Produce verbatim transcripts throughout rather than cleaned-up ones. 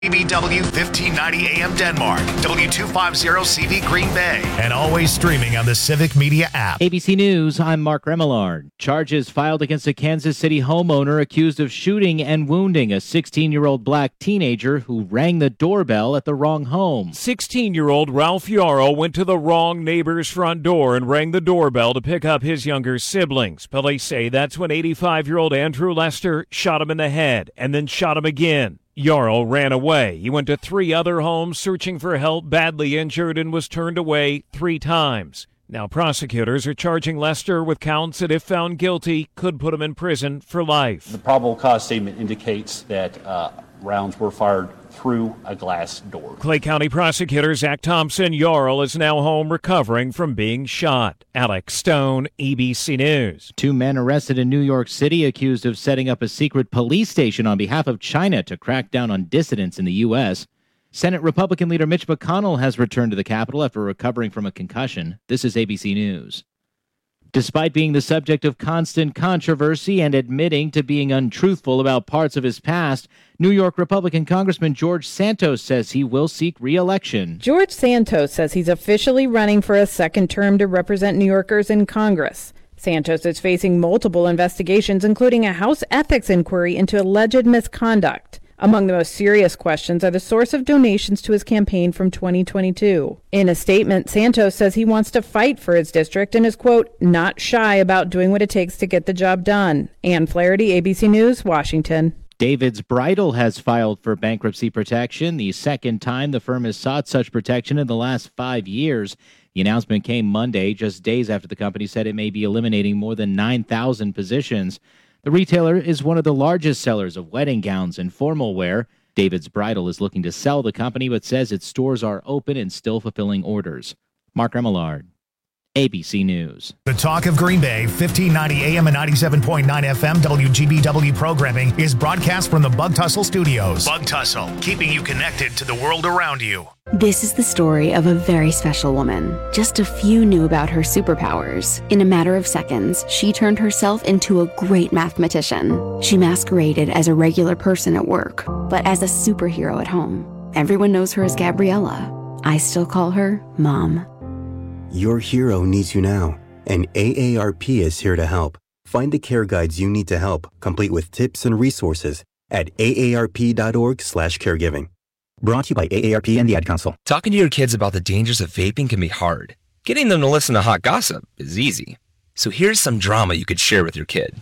B B W fifteen ninety A M Denmark, W two fifty C V Green Bay, and always streaming on the Civic Media app. A B C News, I'm Mark Remillard. Charges filed against a Kansas City homeowner accused of shooting and wounding a sixteen-year-old black teenager who rang the doorbell at the wrong home. sixteen-year-old Ralph Yarrow went to the wrong neighbor's front door and rang the doorbell to pick up his younger siblings. Police say that's when eighty-five-year-old Andrew Lester shot him in the head and then shot him again. Yarrow ran away. He went to three other homes searching for help, badly injured, and was turned away three times. Now prosecutors are charging Lester with counts that, if found guilty, could put him in prison for life. The probable cause statement indicates that uh, rounds were fired through a glass door. Clay County prosecutor Zach Thompson Yarrow is now home recovering from being shot. Alex Stone, A B C News. Two men arrested in New York City accused of setting up a secret police station on behalf of China to crack down on dissidents in the U S Senate Republican leader Mitch McConnell has returned to the Capitol after recovering from a concussion. This is A B C News. Despite being the subject of constant controversy and admitting to being untruthful about parts of his past, New York Republican Congressman George Santos says he will seek re-election. George Santos says he's officially running for a second term to represent New Yorkers in Congress. Santos is facing multiple investigations, including a House ethics inquiry into alleged misconduct. Among the most serious questions are the source of donations to his campaign from twenty twenty-two. In a statement, Santos says he wants to fight for his district and is, quote, not shy about doing what it takes to get the job done. Ann Flaherty, A B C News, Washington. David's Bridal has filed for bankruptcy protection, the second time the firm has sought such protection in the last five years. The announcement came Monday, just days after the company said it may be eliminating more than nine thousand positions. The retailer is one of the largest sellers of wedding gowns and formal wear. David's Bridal is looking to sell the company, but says its stores are open and still fulfilling orders. Mark Remillard, A B C News. The Talk of Green Bay, fifteen ninety A M and ninety-seven point nine F M W G B W programming is broadcast from the Bug Tussle Studios. Bug Tussle, keeping you connected to the world around you. This is the story of a very special woman. Just a few knew about her superpowers. In a matter of seconds, she turned herself into a great mathematician. She masqueraded as a regular person at work, but as a superhero at home. Everyone knows her as Gabriella. I still call her Mom. Your hero needs you now, and A A R P is here to help. Find the care guides you need to help, complete with tips and resources at A A R P dot org slash caregiving. Brought to you by A A R P and the Ad Council. Talking to your kids about the dangers of vaping can be hard. Getting them to listen to hot gossip is easy. So here's some drama you could share with your kid.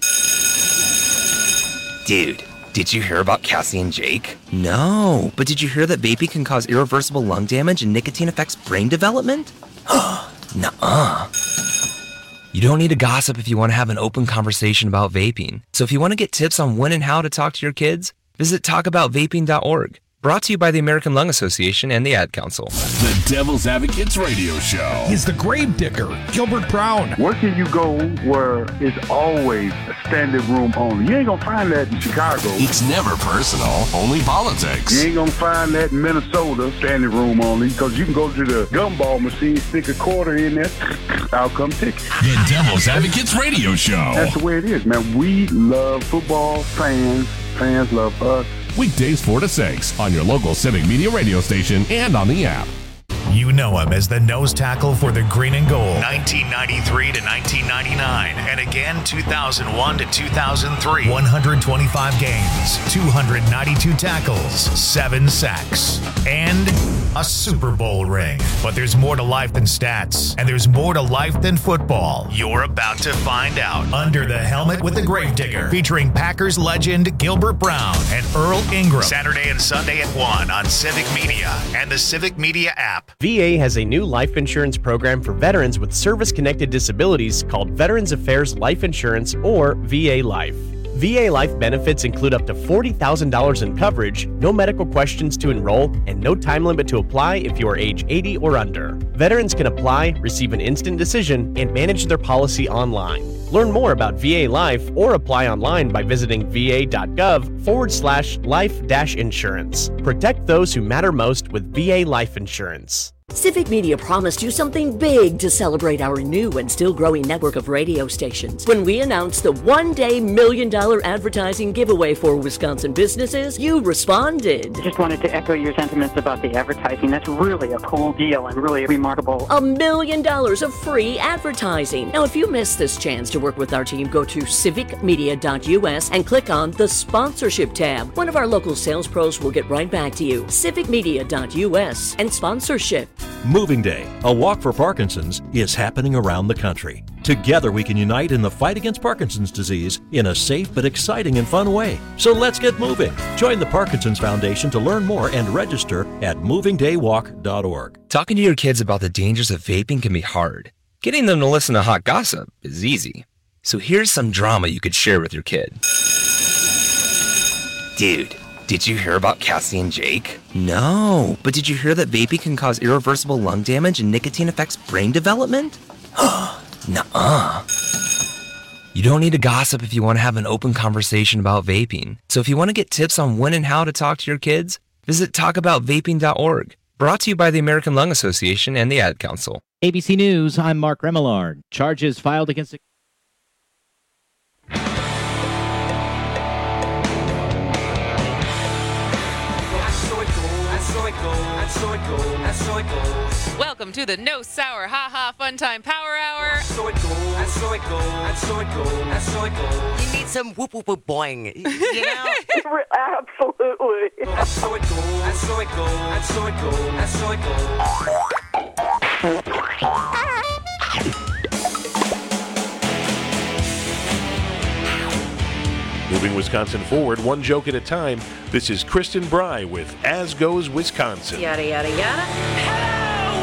Dude, did you hear about Cassie and Jake? No, but did you hear that vaping can cause irreversible lung damage and nicotine affects brain development? Nuh-uh. You don't need to gossip if you want to have an open conversation about vaping. So if you want to get tips on when and how to talk to your kids, visit talk about vaping dot org. Brought to you by the American Lung Association and the Ad Council. The Devil's Advocates Radio Show. He's the grave digger, Gilbert Brown. Where can you go where it's always a standing room only? You ain't gonna find that in Chicago. It's never personal, only politics. You ain't gonna find that in Minnesota, standing room only, because you can go to the gumball machine, stick a quarter in there, out come ticket. The Devil's Advocates Radio Show. That's the way it is, man. We love football, fans, fans love us. Weekdays four to six on your local Civic Media radio station and on the app. You know him as the nose tackle for the Green and Gold, nineteen ninety-three to nineteen ninety-nine, and again two thousand one to two thousand three. one hundred twenty-five games, two hundred ninety-two tackles, seven sacks, and a Super Bowl ring. But there's more to life than stats, and there's more to life than football. You're about to find out. Under the Helmet with the Gravedigger, featuring Packers legend Gilbert Brown and Earl Ingram. Saturday and Sunday at one on Civic Media and the Civic Media app. V A has a new life insurance program for veterans with service-connected disabilities called Veterans Affairs Life Insurance, or V A Life. V A Life benefits include up to forty thousand dollars in coverage, no medical questions to enroll, and no time limit to apply if you are age eighty or under. Veterans can apply, receive an instant decision, and manage their policy online. Learn more about V A Life or apply online by visiting va.gov forward slash life dash insurance. Protect those who matter most with V A Life Insurance. Civic Media promised you something big to celebrate our new and still growing network of radio stations. When we announced the one-day million dollar advertising giveaway for Wisconsin businesses, you responded. I just wanted to echo your sentiments about the advertising. That's really a cool deal and really remarkable. A million dollars of free advertising. Now, if you missed this chance to work with our team, go to civic media dot u s and click on the sponsorship tab. One of our local sales pros will get right back to you. civic media dot u s and sponsorship. Moving Day, a walk for Parkinson's, is happening around the country. Together we can unite in the fight against Parkinson's disease in a safe but exciting and fun way. So let's get moving. Join the Parkinson's Foundation to learn more and register at moving day walk dot org. Talking to your kids about the dangers of vaping can be hard. Getting them to listen to hot gossip is easy. So here's some drama you could share with your kid. Dude, did you hear about Cassie and Jake? No, but did you hear that vaping can cause irreversible lung damage and nicotine affects brain development? Nuh-uh. You don't need to gossip if you want to have an open conversation about vaping. So if you want to get tips on when and how to talk to your kids, visit talk about vaping dot org. Brought to you by the American Lung Association and the Ad Council. A B C News, I'm Mark Remillard. Charges filed against... Welcome to the No Sour Ha Ha Fun Time Power Hour. So it goes, and so it goes, and so it goes, and so it goes. You need some whoop whoop whoop boing, you know? Absolutely. And so it goes, and so it goes, and so it goes, and so it goes. Moving Wisconsin forward, one joke at a time. This is Kristen Bry with As Goes Wisconsin. Yada, yada, yada. Hello,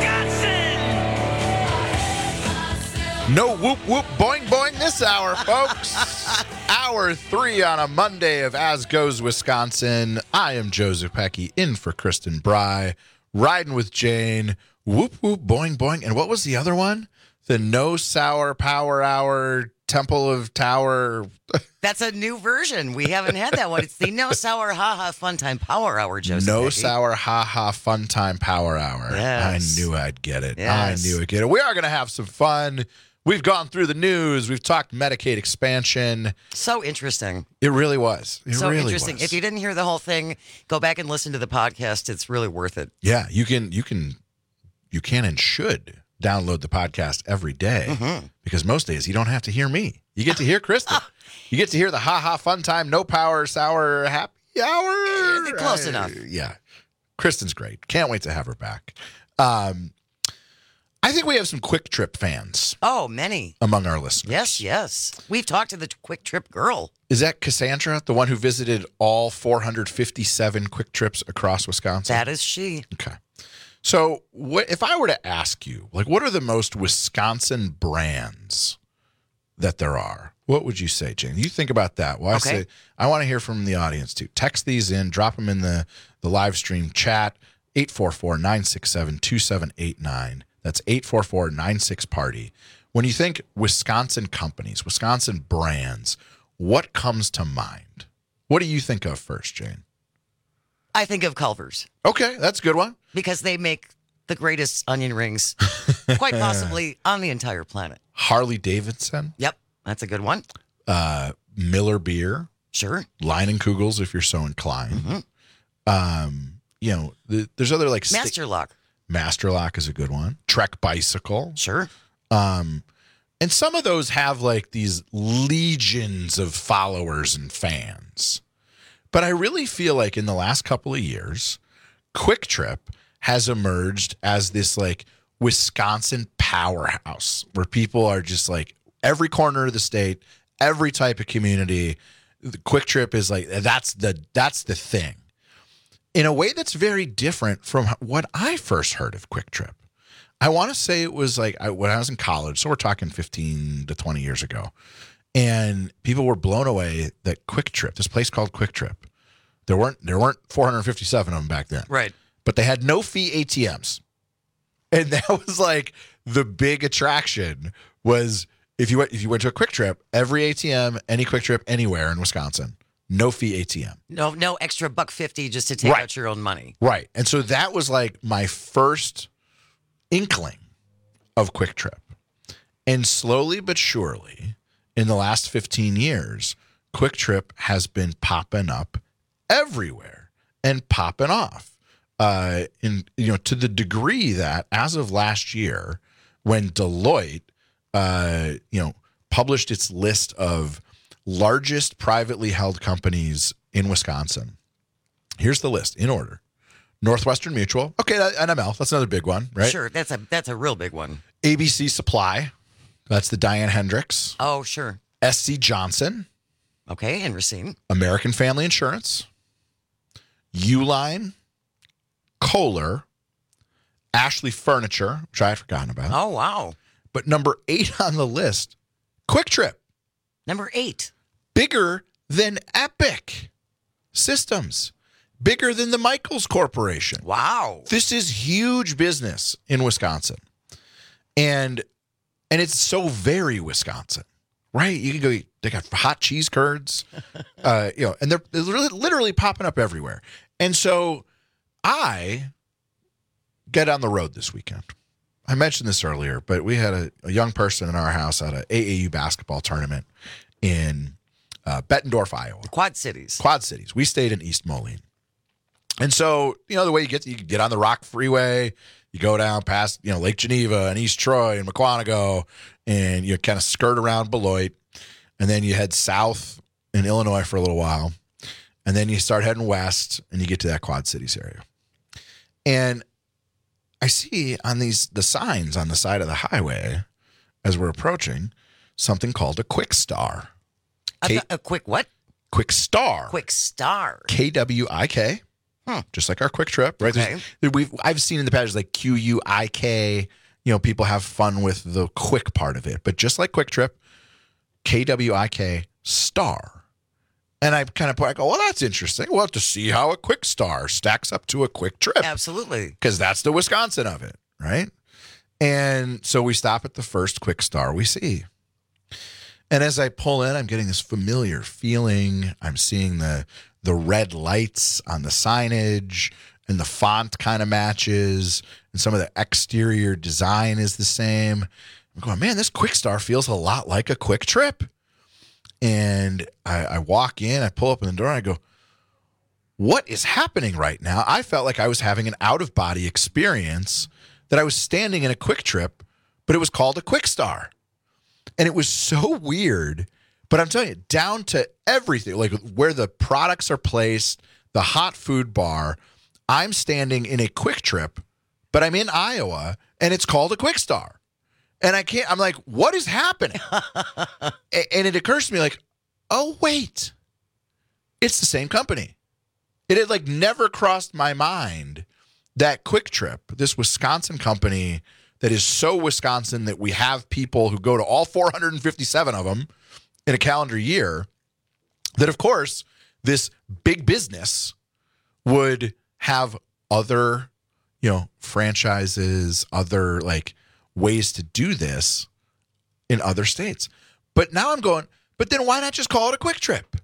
Wisconsin! No whoop whoop boing boing this hour, folks. Hour three on a Monday of As Goes Wisconsin. I am Joseph Pecky, in for Kristen Bry, riding with Jane. Whoop whoop boing boing. And what was the other one? The No Sour Power Hour, Temple of Tower. That's a new version. We haven't had that one. It's the No Sour Ha Ha Fun Time Power Hour, Joseph. No Pecky. Sour Ha Ha Fun Time Power Hour. Yes. I knew I'd get it. Yes. I knew I'd get it. We are going to have some fun. We've gone through the news. We've talked Medicaid expansion. So interesting. It really was. It so really interesting. was. If you didn't hear the whole thing, go back and listen to the podcast. It's really worth it. Yeah, you can, you can, you can and should download the podcast every day, mm-hmm. because most days you don't have to hear me. You get to hear Kristen. You get to hear the Ha Ha Fun Time, No Power, Sour, Happy Hour. Close uh, enough. Yeah. Kristen's great. Can't wait to have her back. Um, I think we have some Quick Trip fans. Oh, many. Among our listeners. Yes, yes. We've talked to the Quick Trip girl. Is that Cassandra, the one who visited all four hundred fifty-seven Quick Trips across Wisconsin? That is she. Okay. So what if I were to ask you, like, what are the most Wisconsin brands that there are? What would you say, Jane? You think about that. Well, I Okay. say I want to hear from the audience too. Text these in, drop them in the, the live stream chat, eight four four, nine six seven, two seven eight nine. That's eight four four, nine six party. When you think Wisconsin companies, Wisconsin brands, what comes to mind? What do you think of first, Jane? I think of Culver's. Okay, that's a good one. Because they make the greatest onion rings, quite possibly on the entire planet. Harley Davidson. Yep, that's a good one. Uh, Miller Beer. Sure. Leinenkugels, if you're so inclined. Mm-hmm. Um, you know, the, there's other like sti- Masterlock. Masterlock is a good one. Trek Bicycle. Sure. Um, and some of those have like these legions of followers and fans. But I really feel like in the last couple of years, Quick Trip has emerged as this like Wisconsin powerhouse where people are just like every corner of the state, every type of community. The Quick Trip is like, that's the, that's the thing. In a way that's very different from what I first heard of Quick Trip. I want to say it was like I, when I was in college, so we're talking fifteen to twenty years ago, and people were blown away that Quick Trip, this place called Quick Trip, there weren't there weren't four hundred fifty-seven of them back then, right? But they had no fee A T Ms, and that was like the big attraction. Was if you went if you went to a Quick Trip, every A T M, any Quick Trip anywhere in Wisconsin, no fee A T M. No, no extra buck fifty just to take Right. out your own money. Right. And so that was like my first inkling of Quick Trip. And slowly but surely, in the last fifteen years, Quick Trip has been popping up everywhere and popping off. Uh, in you know, to the degree that as of last year, when Deloitte, uh, you know, published its list of largest privately held companies in Wisconsin, here's the list in order: Northwestern Mutual, okay, N M L, that's another big one, right? Sure, that's a that's a real big one. A B C Supply, that's the Diane Hendricks. Oh, sure. S C Johnson, okay, and Racine. American Family Insurance, Uline, Kohler, Ashley Furniture, which I had forgotten about. Oh, wow. But number eight on the list, Quick Trip. Number eight. Bigger than Epic Systems. Bigger than the Michaels Corporation. Wow. This is huge business in Wisconsin. And and it's so very Wisconsin, right? You can go, they got hot cheese curds, uh, you know, and they're, they're literally popping up everywhere. And so I get on the road this weekend. I mentioned this earlier, but we had a, a young person in our house at an A A U basketball tournament in uh, Bettendorf, Iowa. The Quad Cities. Quad Cities. We stayed in East Moline. And so, you know, the way you get, you get on the Rock Freeway, you go down past, you know, Lake Geneva and East Troy and McQuantico, and you kind of skirt around Beloit, and then you head south in Illinois for a little while, and then you start heading west, and you get to that Quad Cities area. And I see on these the signs on the side of the highway as we're approaching something called a Quick Star. A, a quick what? Quick Star. Quick Star. K W I K. Huh. Just like our Quick Trip, right? Okay. We've I've seen in the past like Q U I K. You know, people have fun with the quick part of it, but just like Quick Trip, K W I K Star. And I kind of I go, well, that's interesting. We'll have to see how a Quick Star stacks up to a Quick Trip. Absolutely, because that's the Wisconsin of it, right? And so we stop at the first Quick Star we see. And as I pull in, I'm getting this familiar feeling. I'm seeing the the red lights on the signage, and the font kind of matches, and some of the exterior design is the same. I'm going, man, this Quick Star feels a lot like a Quick Trip. And I, I walk in, I pull up in the door, and I go, what is happening right now? I felt like I was having an out-of-body experience, that I was standing in a Quick Trip, but it was called a Quick Star. And it was so weird. But I'm telling you, down to everything, like where the products are placed, the hot food bar, I'm standing in a Quick Trip, but I'm in Iowa, and it's called a Quick Star. And I can't, I'm like, what is happening? And it occurs to me like, oh, wait, it's the same company. It had like never crossed my mind that Quick Trip, this Wisconsin company that is so Wisconsin that we have people who go to all four hundred fifty-seven of them in a calendar year, that of course this big business would have other, you know, franchises, other like ways to do this in other states. But now I'm going, but then why not just call it a Quick Trip?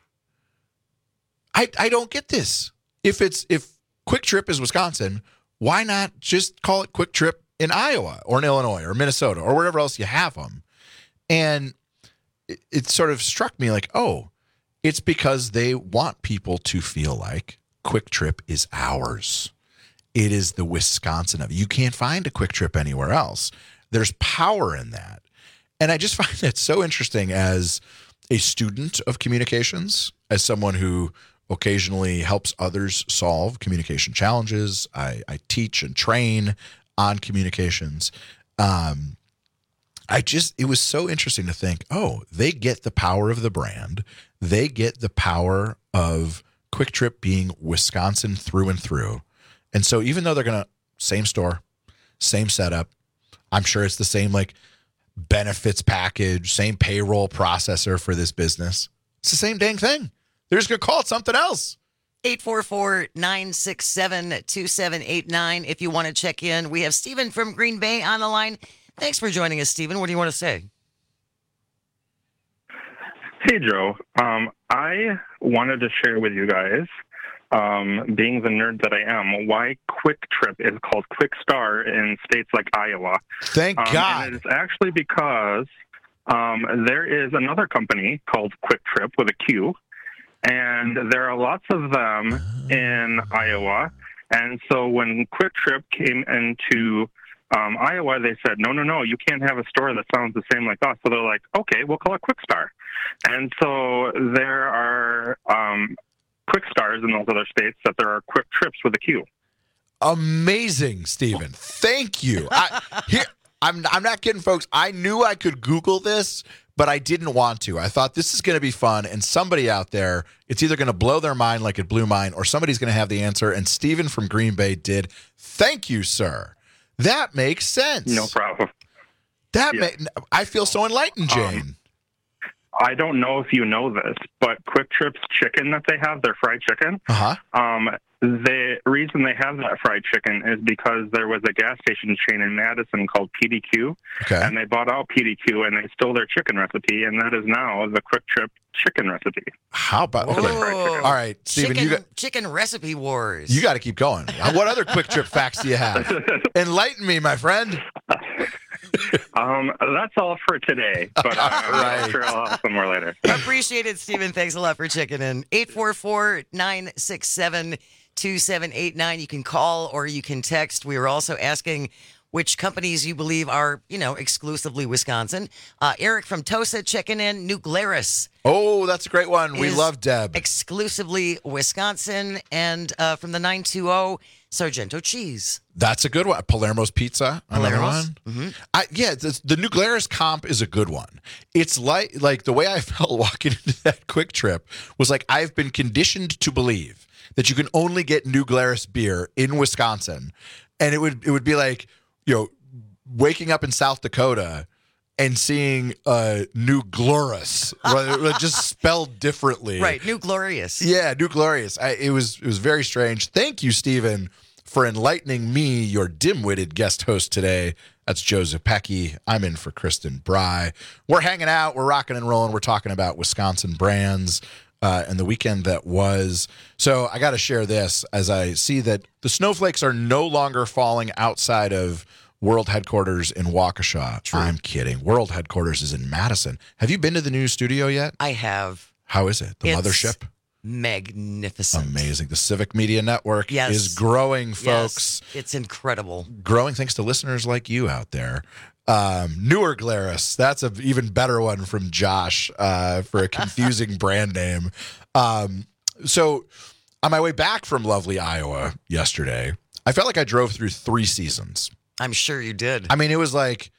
I I don't get this. If it's if Quick Trip is Wisconsin, why not just call it Quick Trip in Iowa or in Illinois or Minnesota or wherever else you have them? And it, it sort of struck me like, oh, it's because they want people to feel like Quick Trip is ours. It is the Wisconsin of it. You can't find a Quick Trip anywhere else. There's power in that. And I just find that so interesting as a student of communications, as someone who occasionally helps others solve communication challenges. I, I teach and train on communications. Um, I just, it was so interesting to think, oh, they get the power of the brand. They get the power of Quick Trip being Wisconsin through and through. And so even though they're going to, same store, same setup, I'm sure it's the same like benefits package, same payroll processor for this business. It's the same dang thing. They're just going to call it something else. eight four four, nine six seven, two seven eight nine if you want to check in. We have Stephen from Green Bay on the line. Thanks for joining us, Stephen. What do you want to say? Hey, Joe. Um, I wanted to share with you guys um, being the nerd that I am, why Quick Trip is called Quick Star in states like Iowa. Thank um, God. And it's actually because um, there is another company called Quick Trip with a Q, and there are lots of them in Iowa. And so when Quick Trip came into um, Iowa, they said, no, no, no, you can't have a store that sounds the same like us. So they're like, okay, we'll call it Quick Star. And so there are um, Quick Stars in those other states that there are Quick Trips with a Q. Amazing, Stephen. Thank you. I, here, I'm, I'm not kidding, folks. I knew I could Google this, but I didn't want to. I thought this is going to be fun, and somebody out there, it's either going to blow their mind like it blew mine, or somebody's going to have the answer, and Stephen from Green Bay did. Thank you, sir. That makes sense. No problem. That Yeah. ma- I feel so enlightened, Jane. Um, I don't know if you know this, but Quick Trip's chicken that they have, their fried chicken, uh-huh. um, the reason they have that fried chicken is because there was a gas station chain in Madison called P D Q, okay. and they bought out P D Q, and they stole their chicken recipe, and that is now the Quick Trip chicken recipe. How about For the fried chicken. All right, Stephen, chicken, you got chicken recipe wars. you got to keep going. What other Quick Trip facts do you have? Enlighten me, my friend. Um, that's all for today, but uh, Right. I'm sure I'll have some more later. Appreciate it, Stephen. Thanks a lot for checking in. eight four four, nine six seven, two seven eight nine. You can call or you can text. We are also asking which companies you believe are, you know, exclusively Wisconsin. Uh, Eric from Tosa checking in. New Glarus. Oh, that's a great one. We is love Deb. Exclusively Wisconsin. And uh, from the nine two zero, Sargento Cheese. That's a good one. Palermo's Pizza. Another Palermo's? one. Mm-hmm. I, yeah, the, the New Glarus comp is a good one. It's like like the way I felt walking into that Quick Trip was like I've been conditioned to believe that you can only get New Glarus beer in Wisconsin, and it would it would be like, you know, waking up in South Dakota and seeing uh, New Glorious, right, just spelled differently. Right, New Glorious. Yeah, New Glorious. I, it was it was very strange. Thank you, Stephen, for enlightening me, your dim-witted guest host today. That's Joe Zepecki. I'm in for Kristen Bry. We're hanging out. We're rocking and rolling. We're talking about Wisconsin brands uh, and the weekend that was. So I got to share this as I see that the snowflakes are no longer falling outside of World Headquarters in Waukesha. True. I'm kidding. World Headquarters is in Madison. Have you been to the new studio yet? I have. How is it? The It's mothership? Magnificent. Amazing. The Civic Media Network Yes. is growing, folks. Yes, it's incredible. Growing thanks to listeners like you out there. Um, Newer Glarus. That's an even better one from Josh uh, for a confusing brand name. Um, so on my way back from lovely Iowa yesterday, I felt like I drove through three seasons. I'm sure you did. I mean, it was like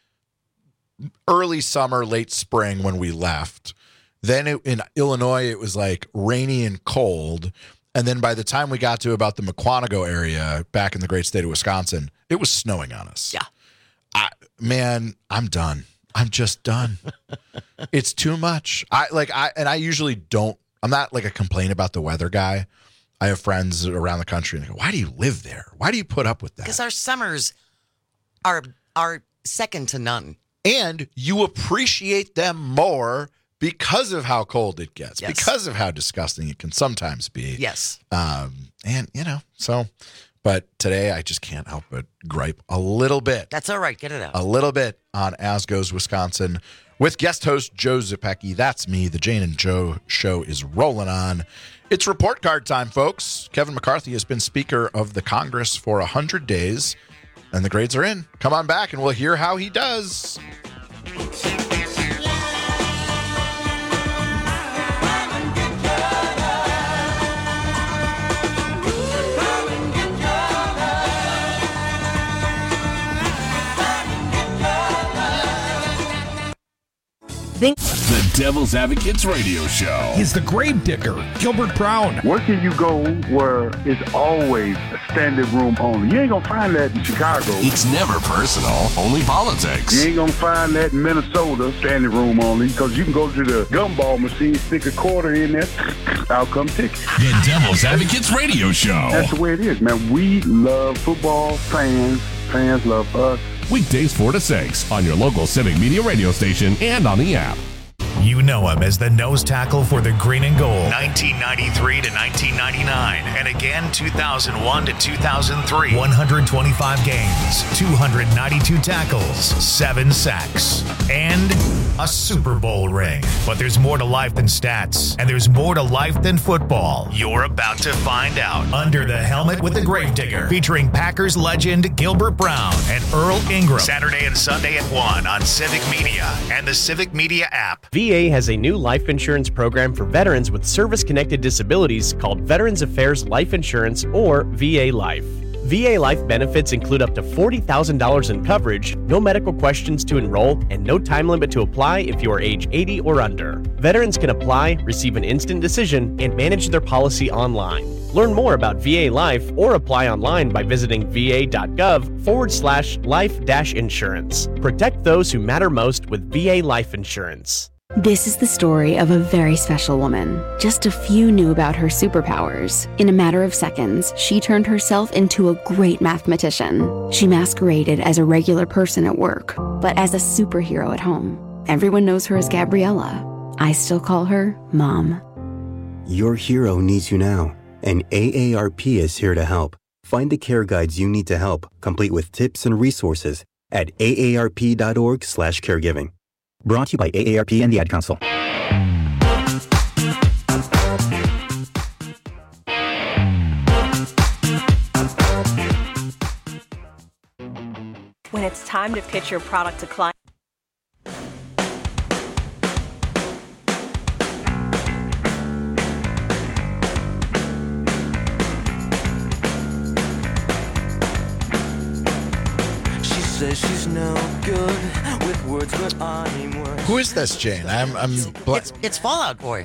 early summer, late spring when we left. Then it, in Illinois, it was like rainy and cold. And then by the time we got to about the Mukwonago area back in the great state of Wisconsin, it was snowing on us. Yeah. I, man, I'm done. I'm just done. It's too much. I like I and I usually don't. I'm not like a complain about the weather guy. I have friends around the country and they go, "Why do you live there? Why do you put up with that?" Because our summers are are second to none. And you appreciate them more because of how cold it gets, Yes. because of how disgusting it can sometimes be. Yes. Um, and, you know, so, but today I just can't help but gripe a little bit. That's all right. Get it out. A little bit on As Goes Wisconsin with guest host Joe Zepecki. That's me. The Jane and Joe show is rolling on. It's report card time, folks. Kevin McCarthy has been Speaker of the Congress for one hundred days, and the grades are in. Come on back, and we'll hear how he does. The Devil's Advocates Radio Show. He's the grave digger, Gilbert Brown. Where can you go where it's always standing room only? You ain't gonna find that in Chicago. It's never personal, only politics. You ain't gonna find that in Minnesota, standing room only, because you can go to the gumball machine, stick a quarter in there, out come ticket. The Devil's Advocates Radio Show. That's the way it is, man. We love football, fans, fans love us. Weekdays four to six on your local Civic Media radio station and on the app. You know him as the nose tackle for the Green and Gold, nineteen ninety-three to nineteen ninety-nine, and again two thousand one to two thousand three. one hundred twenty-five games, two hundred ninety-two tackles, seven sacks, and a Super Bowl ring. But there's more to life than stats, and there's more to life than football. You're about to find out. Under the Helmet with the Gravedigger, featuring Packers legend Gilbert Brown and Earl Ingram. Saturday and Sunday at one on Civic Media and the Civic Media app. V A has a new life insurance program for veterans with service-connected disabilities called Veterans Affairs Life Insurance, or V A Life. V A Life benefits include up to forty thousand dollars in coverage, no medical questions to enroll, and no time limit to apply if you are age eighty or under. Veterans can apply, receive an instant decision, and manage their policy online. Learn more about V A Life or apply online by visiting va.gov forward slash life dash insurance. Protect those who matter most with V A Life Insurance. This is the story of a very special woman. Just a few knew about her superpowers. In a matter of seconds, she turned herself into a great mathematician. She masqueraded as a regular person at work, but as a superhero at home. Everyone knows her as Gabriella. I still call her Mom. Your hero needs you now, and A A R P is here to help. Find the care guides you need to help, complete with tips and resources at aarp.org slash caregiving. Brought to you by A A R P and the Ad Council. When it's time to pitch your product to clients. She says she's no good with words, but I'm worth. Who is this, Jane? I'm. I'm. Bla- It's, it's Fallout Boy.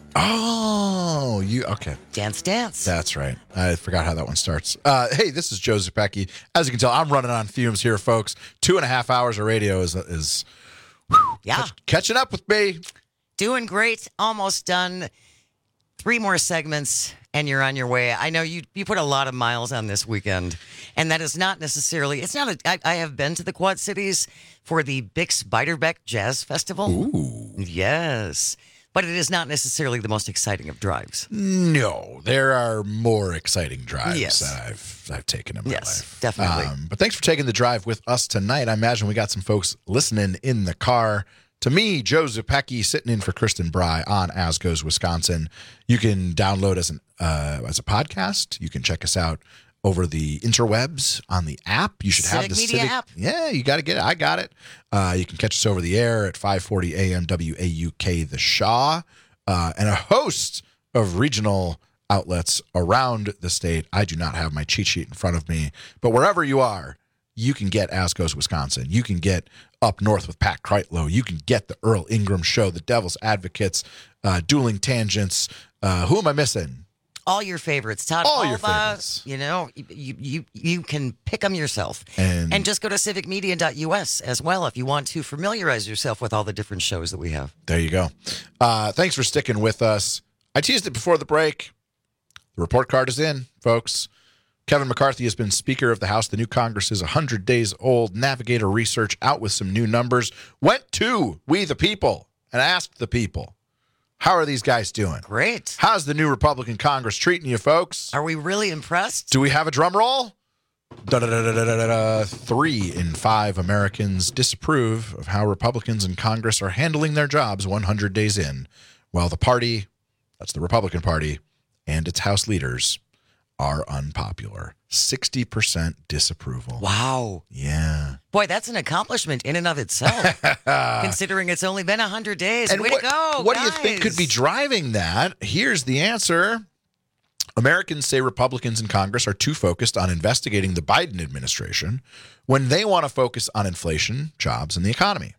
oh, you okay? Dance, dance. That's right. I forgot how that one starts. Uh, hey, this is Joe Zepecki. As you can tell, I'm running on fumes here, folks. Two and a half hours of radio is is whew, Yeah. catch- catching up with me. Doing great. Almost done. Three more segments, and you're on your way. I know you you put a lot of miles on this weekend, and that is not necessarily. It's not. A, I, I have been to the Quad Cities for the Bix Beiderbecke Jazz Festival. Ooh, yes, but it is not necessarily the most exciting of drives. No, there are more exciting drives Yes. that I've I've taken in my Yes, life. definitely. Um, but thanks for taking the drive with us tonight. I imagine we got some folks listening in the car. To me, Joe Zepecki, sitting in for Kristen Bry on As Goes Wisconsin. You can download as an uh, as a podcast. You can check us out over the interwebs on the app. You should have Civic the Media Civic app. Yeah, you got to get it. I got it. Uh, you can catch us over the air at five forty a.m. W A U K The Shaw, uh, and a host of regional outlets around the state. I do not have my cheat sheet in front of me, but wherever you are, you can get As Goes Wisconsin. You can get Up North with Pat Kreitlow. You can get the Earl Ingram Show, the Devil's Advocates, uh, Dueling Tangents. Uh, who am I missing? All your favorites, Todd All your Alba, favorites. You know, you you you can pick them yourself, And- and just go to civic media dot U S as well if you want to familiarize yourself with all the different shows that we have. There you go. Uh, thanks for sticking with us. I teased it before the break. The report card is in, folks. Kevin McCarthy has been Speaker of the House. The new Congress is one hundred days old. Navigator Research out with some new numbers. Went to We the People and asked the people, how are these guys doing? Great. How's the new Republican Congress treating you, folks? Are we really impressed? Do we have a drum roll? Da-da-da-da-da-da-da. Three in five Americans disapprove of how Republicans in Congress are handling their jobs one hundred days in, while the party, that's the Republican Party, and its House leaders are unpopular. sixty percent disapproval. Wow. Yeah. Boy, that's an accomplishment in and of itself, considering it's only been one hundred days. And Way what, to go, what do you guys. think could be driving that? Here's the answer. Americans say Republicans in Congress are too focused on investigating the Biden administration when they want to focus on inflation, jobs, and the economy.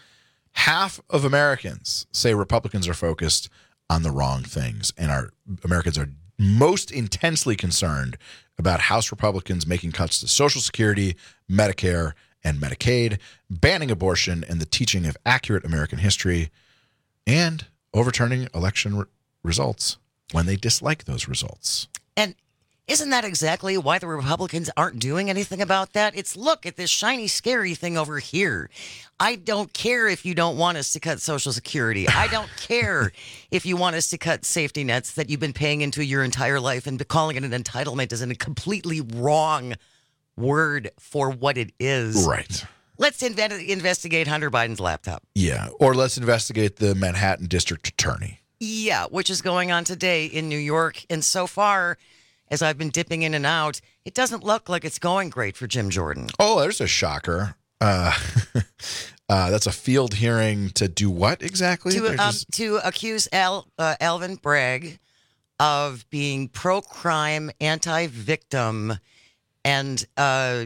Half of Americans say Republicans are focused on the wrong things, and our Americans are most intensely concerned about House Republicans making cuts to Social Security, Medicare, and Medicaid, banning abortion and the teaching of accurate American history, and overturning election re- results when they dislike those results. And isn't that exactly why the Republicans aren't doing anything about that? It's look at this shiny, scary thing over here. I don't care if you don't want us to cut Social Security. I don't care if you want us to cut safety nets that you've been paying into your entire life, and calling it an entitlement is a completely wrong word for what it is. Right. Let's inve- investigate Hunter Biden's laptop. Yeah. Or let's investigate the Manhattan District Attorney. Yeah, which is going on today in New York. And so far, as I've been dipping in and out, it doesn't look like it's going great for Jim Jordan. Oh, there's a shocker. Uh, uh, that's a field hearing to do what exactly? To, um, just... to accuse Al, uh, Alvin Bragg of being pro-crime, anti-victim, and uh,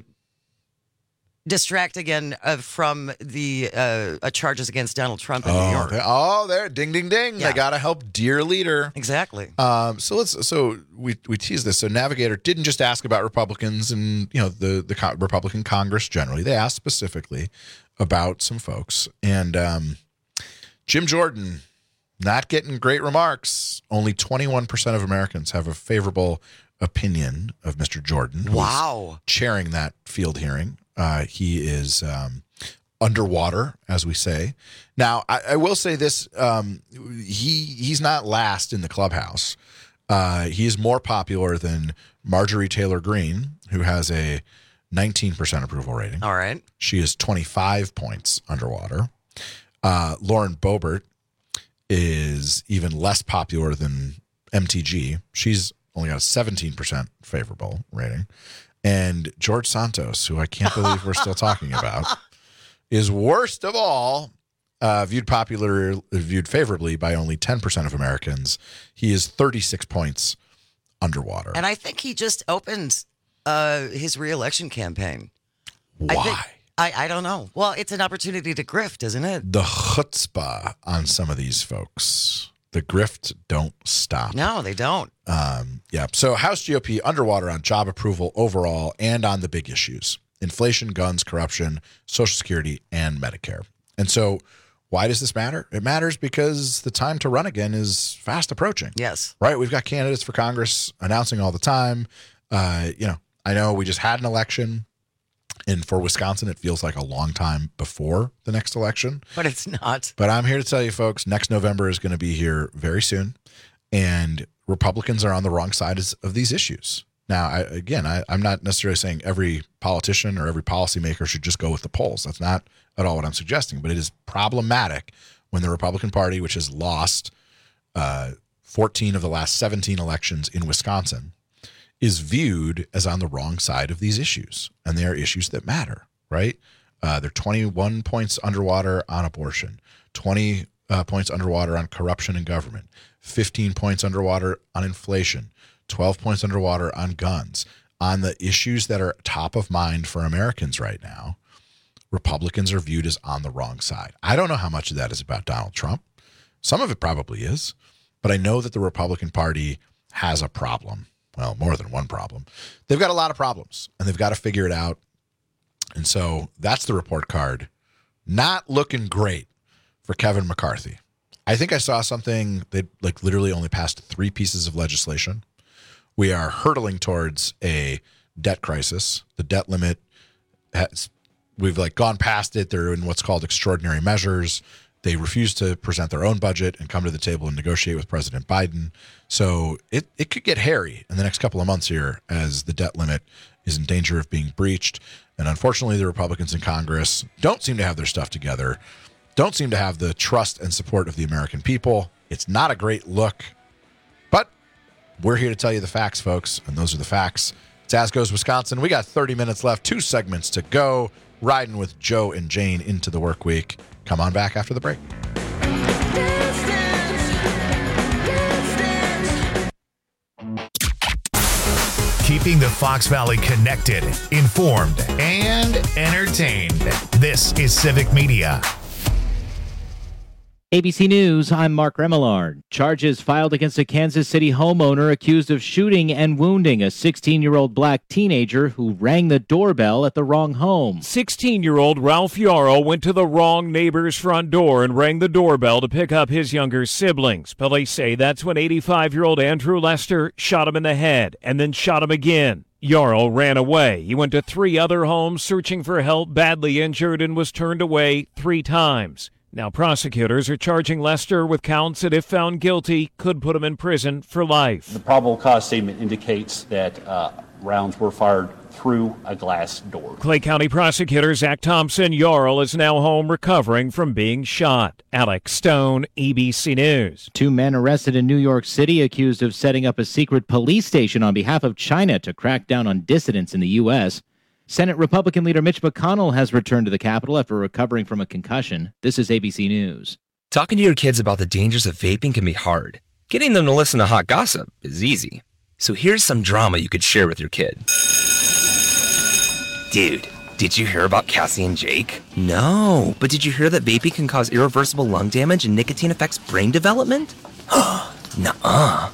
distract again uh, from the uh, uh, charges against Donald Trump in oh, New York. They, oh, there, ding, ding, ding! Yeah. They got to help dear leader. Exactly. Um, so let's. So we we tease this. So Navigator didn't just ask about Republicans and you know the the co- Republican Congress generally. They asked specifically about some folks, and um, Jim Jordan not getting great remarks. Only twenty-one percent of Americans have a favorable opinion of Mister Jordan. Wow. Chairing that field hearing. Uh, he is um, underwater, as we say. Now, I, I will say this: um, he he's not last in the clubhouse. Uh, he is more popular than Marjorie Taylor Greene, who has a nineteen percent approval rating. All right, she is twenty-five points underwater. Uh, Lauren Boebert is even less popular than M T G. She's only got a seventeen percent favorable rating. And George Santos, who I can't believe we're still talking about, is worst of all, uh, viewed popular, viewed favorably by only ten percent of Americans. He is thirty-six points underwater. And I think he just opened uh, his reelection campaign. Why? I, think, I, I don't know. Well, it's an opportunity to grift, isn't it? The chutzpah on some of these folks. The grift don't stop. No, they don't. Um, yeah. So House G O P underwater on job approval overall and on the big issues: inflation, guns, corruption, Social Security, and Medicare. And so why does this matter? It matters because the time to run again is fast approaching. Yes. Right? We've got candidates for Congress announcing all the time. Uh, you know, I know we just had an election. And for Wisconsin, it feels like a long time before the next election. But it's not. But I'm here to tell you, folks, next November is going to be here very soon. And Republicans are on the wrong side of these issues. Now, I, again, I, I'm not necessarily saying every politician or every policymaker should just go with the polls. That's not at all what I'm suggesting. But it is problematic when the Republican Party, which has lost uh, fourteen of the last seventeen elections in Wisconsin, is viewed as on the wrong side of these issues. And they are issues that matter, right? Uh, they're twenty-one points underwater on abortion, twenty uh, points underwater on corruption in government, fifteen points underwater on inflation, twelve points underwater on guns. On the issues that are top of mind for Americans right now, Republicans are viewed as on the wrong side. I don't know how much of that is about Donald Trump. Some of it probably is. But I know that the Republican Party has a problem. Well, more than one problem. They've got a lot of problems, and they've got to figure it out. And so that's the report card. Not looking great for Kevin McCarthy. I think I saw something, they like literally only passed three pieces of legislation. We are hurtling towards a debt crisis. The debt limit has, we've like gone past it. They're in what's called extraordinary measures. They refuse to present their own budget and come to the table and negotiate with President Biden. So it, it could get hairy in the next couple of months here as the debt limit is in danger of being breached. And unfortunately, the Republicans in Congress don't seem to have their stuff together, don't seem to have the trust and support of the American people. It's not a great look, but we're here to tell you the facts, folks. And those are the facts. It's As Goes Wisconsin. We got thirty minutes left, two segments to go, riding with Joe and Jane into the work week. Come on back after the break. Keeping the Fox Valley connected, informed, and entertained. This is Civic Media. A B C News, I'm Mark Remillard. Charges filed against a Kansas City homeowner accused of shooting and wounding a sixteen-year-old black teenager who rang the doorbell at the wrong home. sixteen-year-old Ralph Yarrow went to the wrong neighbor's front door and rang the doorbell to pick up his younger siblings. Police say that's when eighty-five-year-old Andrew Lester shot him in the head and then shot him again. Yarrow ran away. He went to three other homes searching for help, badly injured, and was turned away three times. Now prosecutors are charging Lester with counts that, if found guilty, could put him in prison for life. The probable cause statement indicates that uh, rounds were fired through a glass door. Clay County prosecutor Zach Thompson Yarrow is now home recovering from being shot. Alex Stone, A B C News. Two men arrested in New York City accused of setting up a secret police station on behalf of China to crack down on dissidents in the U S Senate Republican leader Mitch McConnell has returned to the Capitol after recovering from a concussion. This is A B C News. Talking to your kids about the dangers of vaping can be hard. Getting them to listen to hot gossip is easy. So here's some drama you could share with your kid. Dude, did you hear about Cassie and Jake? No, but did you hear that vaping can cause irreversible lung damage and nicotine affects brain development? Nuh-uh.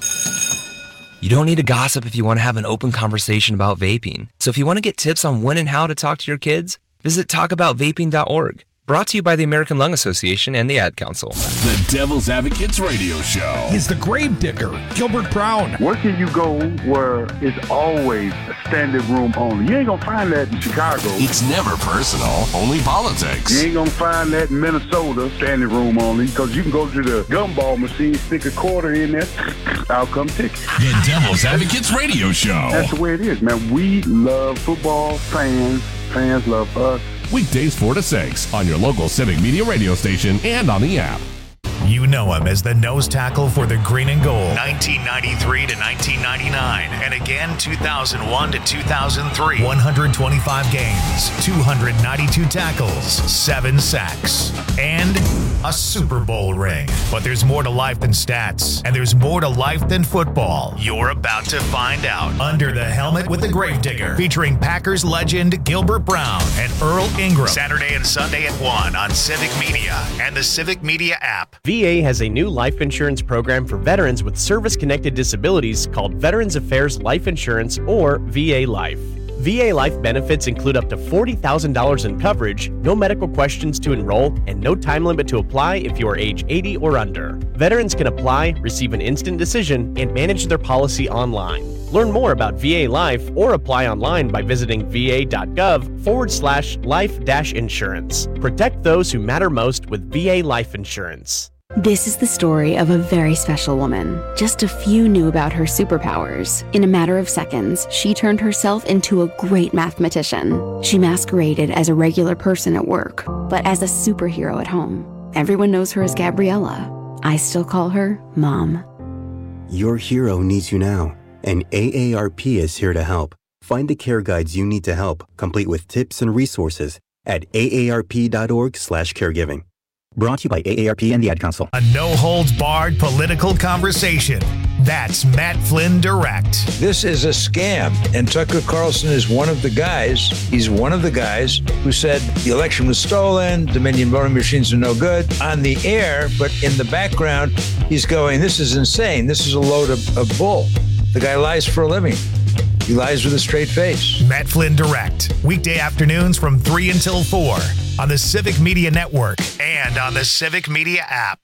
You don't need to gossip if you want to have an open conversation about vaping. So if you want to get tips on when and how to talk to your kids, visit talk about vaping dot org. Brought to you by the American Lung Association and the Ad Council. The Devil's Advocates Radio Show. He's the grave digger, Gilbert Brown. Where can you go where it's always a standing room only? You ain't gonna find that in Chicago. It's never personal, only politics. You ain't gonna find that in Minnesota, standing room only, because you can go to the gumball machine, stick a quarter in there, I'll come ticket. The Devil's Advocates Radio Show. That's the way it is, man. We love football, fans, fans love us. Weekdays four to six on your local Civic Media radio station and on the app. You know him as the nose tackle for the Green and Gold, nineteen ninety-three to nineteen ninety-nine, and again two thousand one to two thousand three. one hundred twenty-five games, two hundred ninety-two tackles, seven sacks, and a Super Bowl ring. But there's more to life than stats, and there's more to life than football. You're about to find out. Under the Helmet with the Gravedigger, featuring Packers legend Gilbert Brown and Earl Ingram. Saturday and Sunday at one on Civic Media and the Civic Media app. V A has a new life insurance program for veterans with service-connected disabilities called Veterans Affairs Life Insurance, or V A Life. V A Life benefits include up to forty thousand dollars in coverage, no medical questions to enroll, and no time limit to apply if you are age eighty or under. Veterans can apply, receive an instant decision, and manage their policy online. Learn more about V A Life or apply online by visiting va.gov forward slash life dash insurance. Protect those who matter most with V A Life Insurance. This is the story of a very special woman. Just a few knew about her superpowers. In a matter of seconds, she turned herself into a great mathematician. She masqueraded as a regular person at work, but as a superhero at home. Everyone knows her as Gabriella. I still call her Mom. Your hero needs you now, and A A R P is here to help. Find the care guides you need to help, complete with tips and resources at aarp.org slash caregiving. Brought to you by A A R P and the Ad Council. A no-holds-barred political conversation. That's Matt Flynn Direct. This is a scam, and Tucker Carlson is one of the guys. He's one of the guys who said the election was stolen, Dominion voting machines are no good on the air, but in the background, he's going, this is insane. This is a load of, of bull. The guy lies for a living. He lies with a straight face. Matt Flynn Direct. Weekday afternoons from three until four on the Civic Media Network and on the Civic Media app.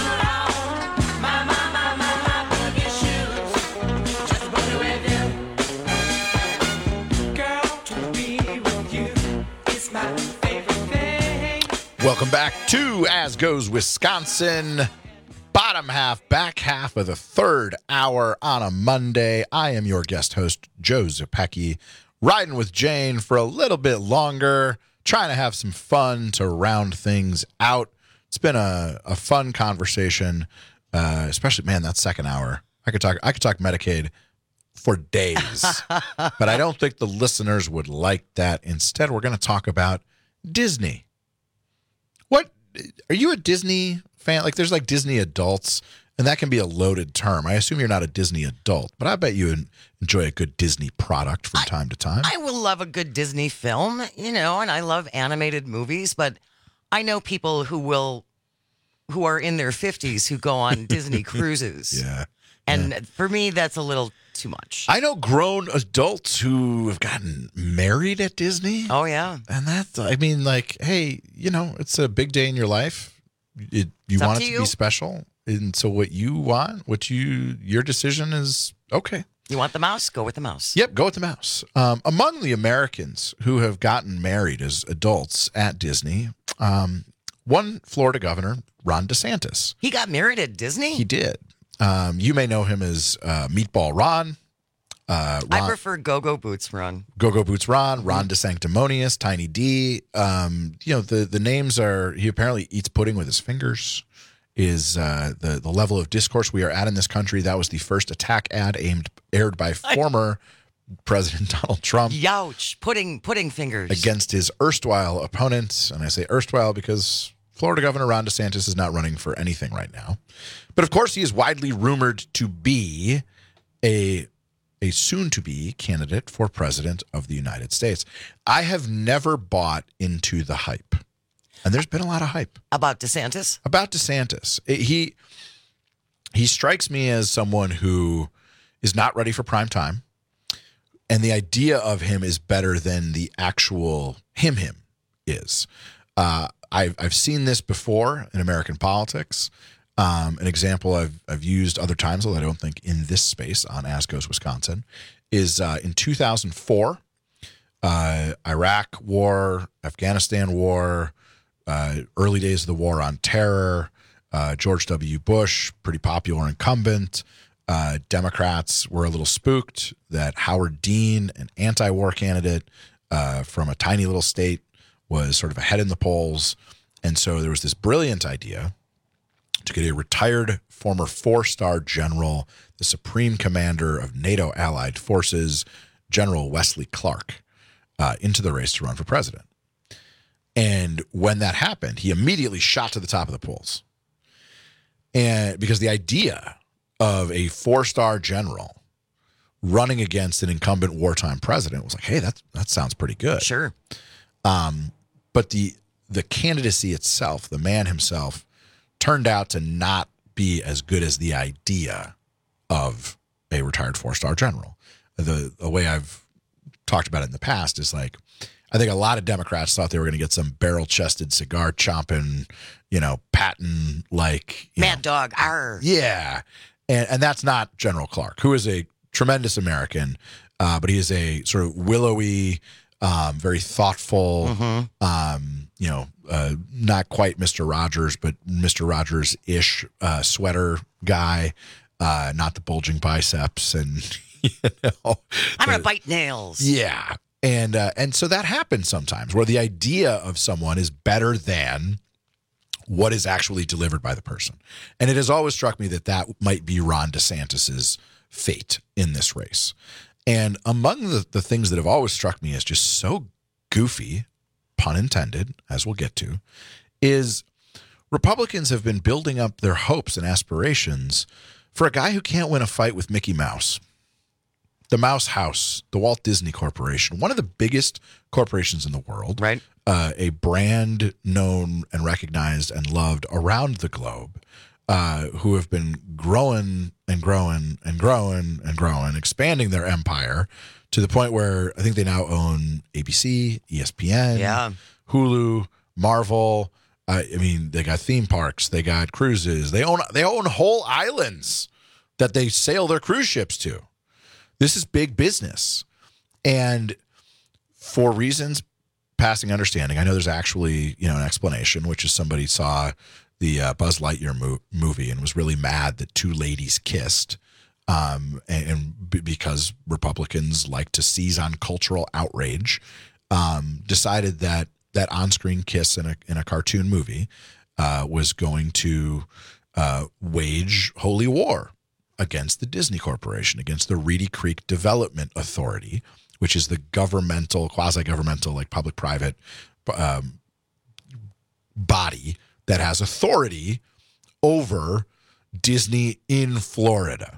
Welcome back to As Goes Wisconsin. Bottom half, back half of the third hour on a Monday. I am your guest host, Joe Zepecki, riding with Jane for a little bit longer, trying to have some fun to round things out. It's been a, a fun conversation, uh, especially, man, that second hour. I could talk. I could talk Medicaid for days, but I don't think the listeners would like that. Instead, we're going to talk about Disney. What are you a Disney fan? Like, there's like Disney adults, and that can be a loaded term. I assume you're not a Disney adult, but I bet you enjoy a good Disney product from I, time to time. I will love a good Disney film, you know, and I love animated movies, but I know people who will who are in their fifties who go on Disney cruises. Yeah. And yeah. for me, that's a little too much. I know grown adults who have gotten married at Disney. Oh, yeah. And that's, I mean, like, hey, you know, it's a big day in your life. It, you It's up want to it to you. be special. And so what you want, what you, your decision is okay. You want the mouse? Go with the mouse. Yep, go with the mouse. Um, among the Americans who have gotten married as adults at Disney, um, one Florida governor, Ron DeSantis. He got married at Disney? He did. Um, you may know him as uh, Meatball Ron. Uh, Ron I prefer Go-Go Boots Ron. Go-Go Boots Ron, Ron DeSanctimonious, Tiny D. Um, you know, the, the names are, he apparently eats pudding with his fingers, is uh, the, the level of discourse we are at in this country. That was the first attack ad aimed aired by former President Donald Trump. Youch. Pudding, pudding fingers. Against his erstwhile opponent. And I say erstwhile because Florida Governor Ron DeSantis is not running for anything right now. But of course, he is widely rumored to be a, a soon-to-be candidate for president of the United States. I have never bought into the hype. And there's been a lot of hype. About DeSantis? About DeSantis. It- he, he strikes me as someone who is not ready for prime time. And the idea of him is better than the actual him him is. Uh, I've, I've seen this before in American politics. Um, an example I've, I've used other times, although I don't think in this space on As Goes Wisconsin, is uh, in two thousand four, uh, Iraq war, Afghanistan war, uh, early days of the war on terror, uh, George W. Bush, pretty popular incumbent. Uh, Democrats were a little spooked that Howard Dean, an anti-war candidate uh, from a tiny little state, was sort of ahead in the polls. And so there was this brilliant idea to get a retired former four-star general, the supreme commander of NATO allied forces, General Wesley Clark, uh, into the race to run for president. And when that happened, he immediately shot to the top of the polls. And because the idea of a four-star general running against an incumbent wartime president was like, hey, that that sounds pretty good. Sure. Um, but the the candidacy itself, the man himself, turned out to not be as good as the idea of a retired four-star general. The, the way I've talked about it in the past is like, I think a lot of Democrats thought they were going to get some barrel-chested, cigar-chomping, you know, Patton-like. Mad dog. Arr. Yeah. And, and that's not General Clark, who is a tremendous American, uh, but he is a sort of willowy, um, very thoughtful, Mm-hmm. um, you know, uh, not quite Mister Rogers, but Mister Rogers-ish uh, sweater guy, uh, not the bulging biceps. And, you know. I'm going to bite nails. Yeah. And, uh, and so that happens sometimes where the idea of someone is better than what is actually delivered by the person. And it has always struck me that that might be Ron DeSantis's fate in this race. And among the, the things that have always struck me as just so goofy, pun intended, as we'll get to, is Republicans have been building up their hopes and aspirations for a guy who can't win a fight with Mickey Mouse. The Mouse House, the Walt Disney Corporation, one of the biggest corporations in the world, right? Uh, a brand known and recognized and loved around the globe, uh, who have been growing and growing and growing and growing, expanding their empire to the point where I think they now own A B C, E S P N, yeah. Hulu, Marvel. Uh, I mean, they got theme parks, they got cruises, they own they own whole islands that they sail their cruise ships to. This is big business. And for reasons passing understanding, I know there's actually, you know, an explanation, which is somebody saw the uh, Buzz Lightyear mo- movie and was really mad that two ladies kissed. Um, and, and b- because Republicans like to seize on cultural outrage, um, decided that that on-screen kiss in a in a cartoon movie uh, was going to uh, wage holy war against the Disney Corporation, against the Reedy Creek Development Authority, which is the governmental, quasi-governmental, like public-private um, body that has authority over Disney in Florida.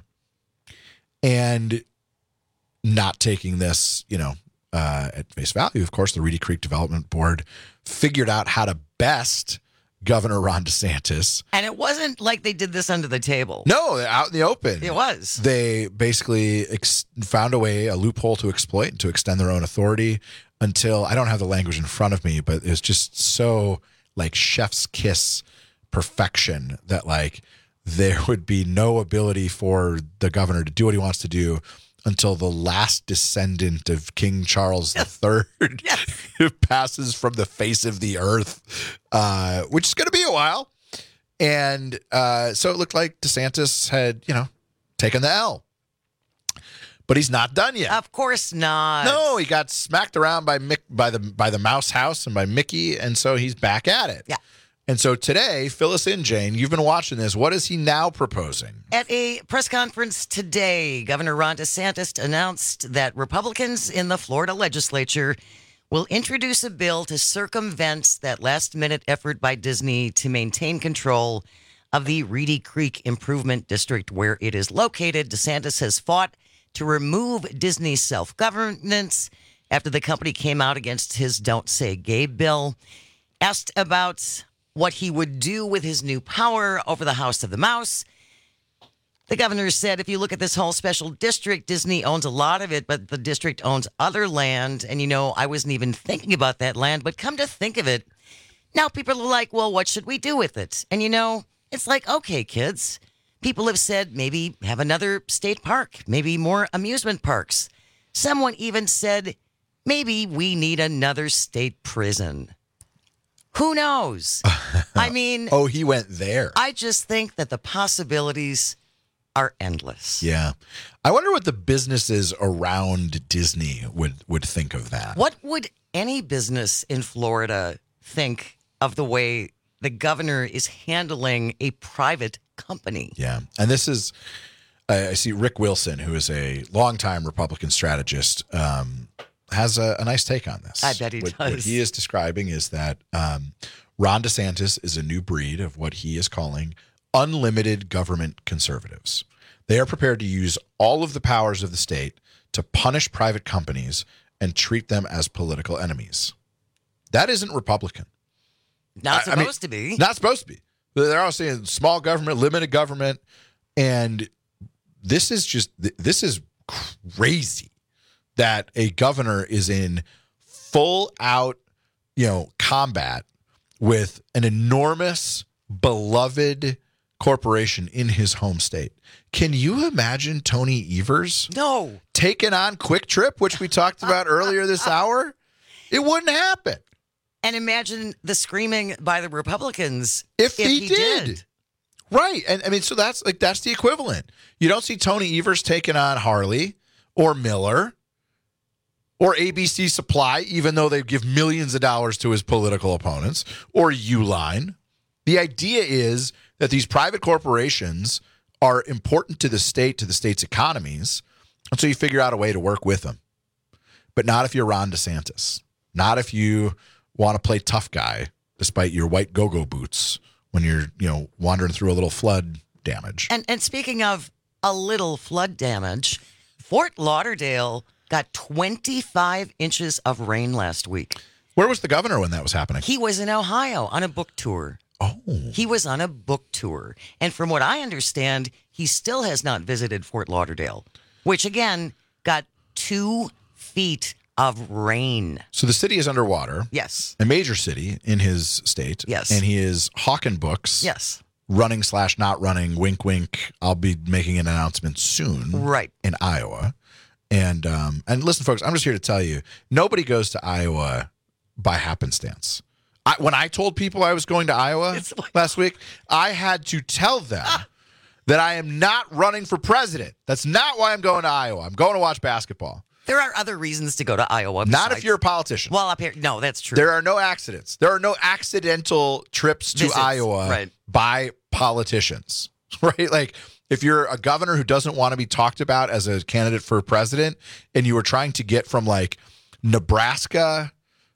And not taking this, you know, uh, at face value, of course, the Reedy Creek Development Board figured out how to best Governor Ron DeSantis. And it wasn't like they did this under the table. No, out in the open. It was. They basically ex- found a way, a loophole to exploit and to extend their own authority until, I don't have the language in front of me, but it's just so like chef's kiss perfection that like there would be no ability for the governor to do what he wants to do until the last descendant of King Charles the Third Yes. passes from the face of the earth, uh, which is going to be a while. And uh, so it looked like DeSantis had, you know, taken the L. But he's not done yet. Of course not. No, he got smacked around by Mick, by the by the Mouse House and by Mickey, and so he's back at it. Yeah. And so today, fill us in, Jane. You've been watching this. What is he now proposing? At a press conference today, Governor Ron DeSantis announced that Republicans in the Florida legislature will introduce a bill to circumvent that last-minute effort by Disney to maintain control of the Reedy Creek Improvement District where it is located. DeSantis has fought to remove Disney's self-governance after the company came out against his Don't Say Gay bill. Asked about what he would do with his new power over the House of the Mouse, the governor said, if you look at this whole special district, Disney owns a lot of it, but the district owns other land. And, you know, I wasn't even thinking about that land, but come to think of it, now people are like, well, what should we do with it? And, you know, it's like, okay, kids, people have said maybe have another state park, maybe more amusement parks. Someone even said maybe we need another state prison. Who knows? I mean, oh, he went there. I just think that the possibilities are endless. Yeah. I wonder what the businesses around Disney would, would think of that. What would any business in Florida think of the way the governor is handling a private company? Yeah. And this is, I see Rick Wilson, who is a longtime Republican strategist, um, has a, a nice take on this. I bet he what, does. What he is describing is that um, Ron DeSantis is a new breed of what he is calling unlimited government conservatives. They are prepared to use all of the powers of the state to punish private companies and treat them as political enemies. That isn't Republican. Not I- I mean, supposed to be. Not supposed to be. They're all saying small government, limited government, and this is just this is crazy that a governor is in full out, you know, combat with an enormous, beloved corporation in his home state. Can you imagine Tony Evers? No. Taking on Quick Trip, which we talked about earlier this hour? It wouldn't happen. And imagine the screaming by the Republicans If, if he, he did. did. Right. And I mean, so that's like that's the equivalent. You don't see Tony Evers taking on Harley or Miller or A B C Supply, even though they give millions of dollars to his political opponents, or Uline. The idea is that these private corporations are important to the state, to the state's economies, and so you figure out a way to work with them. But not if you're Ron DeSantis. Not if you want to play tough guy, despite your white go-go boots when you're, you know, wandering through a little flood damage. And and speaking of a little flood damage, Fort Lauderdale got twenty-five inches of rain last week. Where was the governor when that was happening? He was in Ohio on a book tour. Oh. He was on a book tour. And from what I understand, he still has not visited Fort Lauderdale, which again got two feet of rain. So the city is underwater. Yes. A major city in his state. Yes. And he is hawking books. Yes. Running slash not running, wink, wink. I'll be making an announcement soon. Right. In Iowa. And um, and listen, folks, I'm just here to tell you, nobody goes to Iowa by happenstance. I, when I told people I was going to Iowa like, last week, I had to tell them ah. that I am not running for president. That's not why I'm going to Iowa. I'm going to watch basketball. There are other reasons to go to Iowa. Not besides, if you're a politician. Well, up here, no, that's true. There are no accidents. There are no accidental trips to Visits, Iowa right. by politicians, right? Like if you're a governor who doesn't want to be talked about as a candidate for president and you were trying to get from like Nebraska